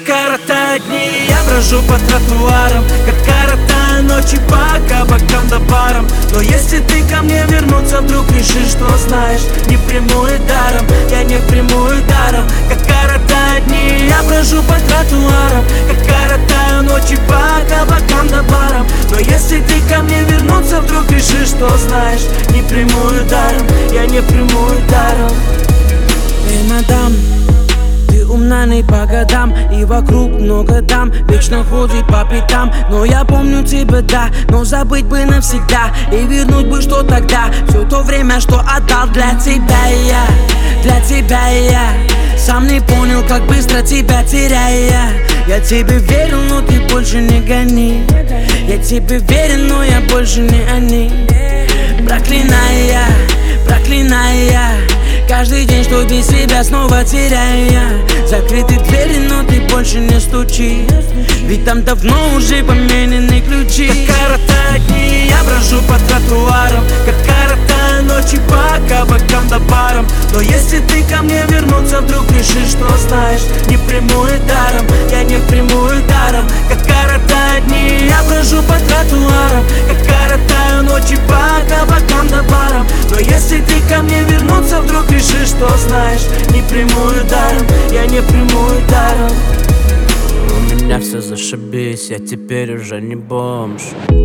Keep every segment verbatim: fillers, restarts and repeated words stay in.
коротают дни, я брожу по тротуарам, как коротаю ночи по кабакам да барам. Но если ты ко мне вернуться вдруг решишь, что знаешь, не приму и даром, я не приму и даром. Как коротают дни, я брожу по тротуарам, как коротаю ночи по кабакам да барам. Но если ты ко мне вернуться вдруг решишь, что знаешь, не приму и даром, я не приму и даром. Эй, мадам, ты умна не по годам, и вокруг много дам, вечно ходит по пятам. Но я помню тебя, да, но забыть бы навсегда, и вернуть бы, что тогда, все то время, что отдал для тебя я, для тебя я. Сам не понял, как быстро тебя теряя. Я тебе верил, но ты больше не гони. Я тебе верен, но я больше не они. Проклиная, проклиная каждый день, что без себя снова теряя. Закрыты двери, но ты больше не стучи, ведь там давно уже поменены ключи. Как коротают дни, я брожу по тротуарам, как коротаю ночи по кабакам да барам. Но если ты ко мне вернуться вдруг решишь, что знаешь, не приму и даром, я не приму и даром. Как коротают дни, я брожу по тротуарам, как коротаю ночи по кабакам да барам. Но если ты ко мне вернуться вдруг решишь, что знаешь, не приму и даром, я не приму и даром. У меня все зашибись, я теперь уже не бомж.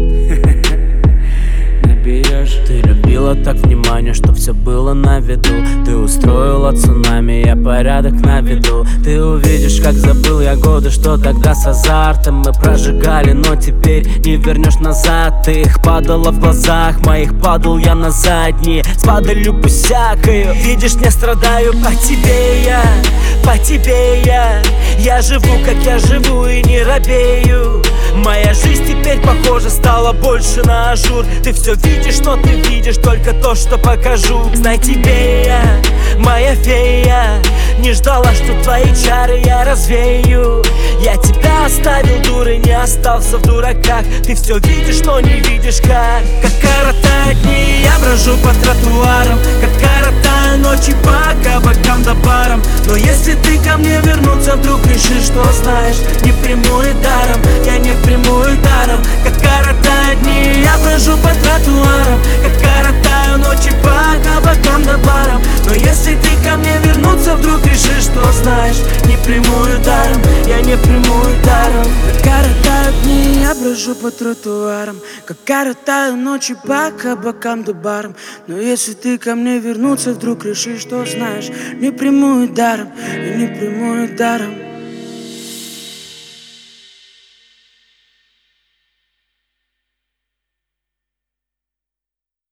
Ты любила так внимание, что все было на виду. Ты устроила цунами, я порядок наведу. Ты увидишь, как забыл я годы, что тогда с азартом мы прожигали, но теперь не вернешь назад. Ты их падала в глазах моих, падал я на задние, с падалью пусякаю. Видишь, не страдаю по тебе я, по тебе я. Я живу, как я живу, и не робею. Моя жизнь теперь, похоже, стала больше на ажур. Ты все видишь, но ты видишь только то, что покажу. Знай, тебе я, моя фея, не ждала, что твои чары я развею. Я тебя оставил дурой, не остался в дураках. Ты все видишь, но не видишь как. Как коротают дни, я брожу по тротуарам, как коротаю ночи по кабакам да барам. Но если ты ко мне вернуться вдруг решишь, что знаешь, не приму и даром, я не приму и даром. Как коротают дни, я брожу по тротуарам, как коротаю ночи по кабакам да барам. Но если ты ко мне вернуться вдруг решишь, что знаешь, не приму и даром, я не приму и даром. Как коротают дни, я брожу по тротуарам, как коротаю ночи по кабакам да барам. Но если ты ко мне вернуться вдруг решишь, что знаешь, не приму и даром, я не приму и даром.